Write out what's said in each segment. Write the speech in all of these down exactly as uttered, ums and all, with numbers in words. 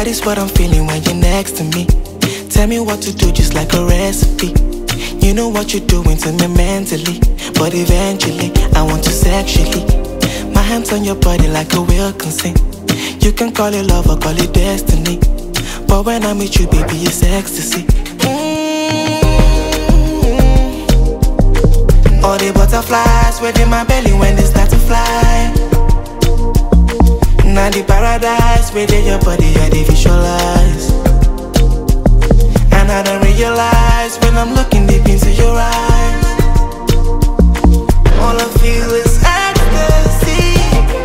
That is what I'm feeling when you're next to me. Tell me what to do just like a recipe. You know what you're doing to me mentally, but eventually I want to sexually. My hands on your body like a will consent. You can call it love or call it destiny, but when I'm with you, baby, it's ecstasy. Mm-hmm. All the butterflies within my belly when they start to fly. Now the paradise within your body, I dey visualize. And I don't realize when I'm looking deep into your eyes, all I feel is ecstasy.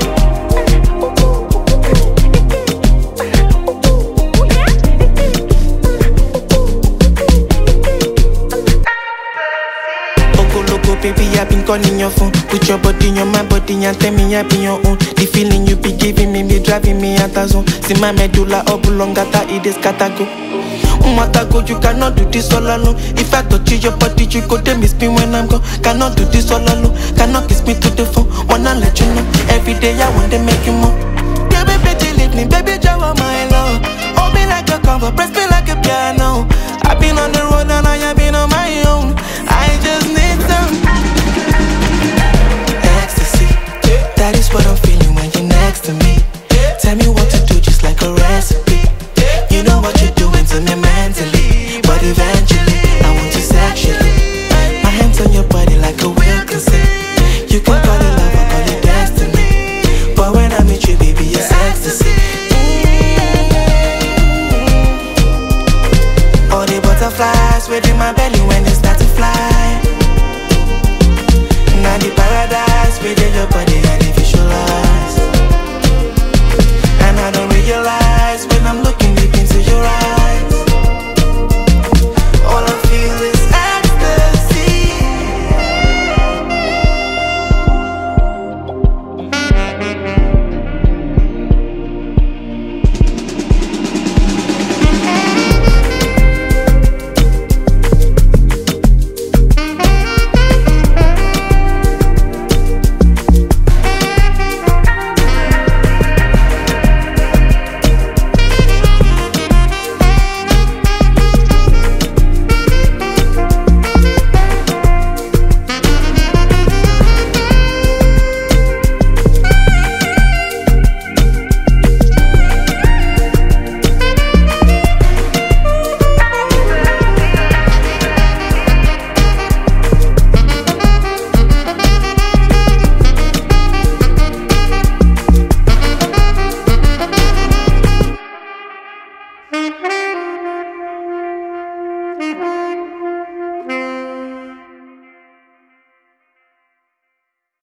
Loco, loco, baby, I've been calling your phone. Put your body in your mind, body and tell me I be your own. The feeling you be giving me, be driving me out of zone. See my medulla oblongata, it is catago. Umatago, you cannot do this all alone. If I touch you, your body, you go then miss me when I'm gone. Cannot do this all alone. Cannot kiss me to the phone. Wanna let you know, every day I want to make you more. Yeah, baby, you leave me, baby, you are my love. Hold me like a cover, press me like a piano. I've been on the road and I have been on my own. I just need some ecstasy. That is what I'm feeling when you're next to me. Tell me what to do just like a recipe. You know what you're doing to me mentally, but eventually I want you sexually. My hands on your body like a will consent. You can call it love or call it destiny, but when I'm with you, baby, it's ecstasy. Mm-hmm. All the butterflies within my belly when they start to fly. Now the paradise within your body, I dey visualize. And I don't realize when I'm looking deep into your eyes, all I feel is